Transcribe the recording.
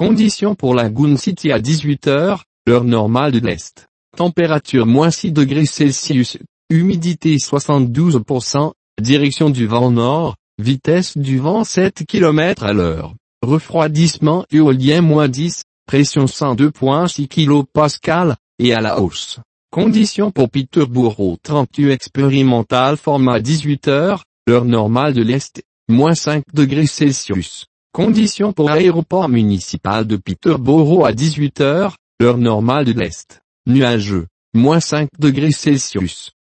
Conditions pour Lagoon City à 18 heures, l'heure normale de l'Est. Température -6 degrés Celsius, humidité 72%, direction du vent nord, vitesse du vent 7 km à l'heure. Refroidissement éolien -10, pression 102,6 kPa, et à la hausse. Conditions pour Peterborough 38 expérimental format 18 heures, l'heure normale de l'Est, -5 degrés Celsius. Conditions pour aéroport municipal de Peterborough à 18 heures, l'heure normale de l'Est, nuageux, -5 degrés Celsius.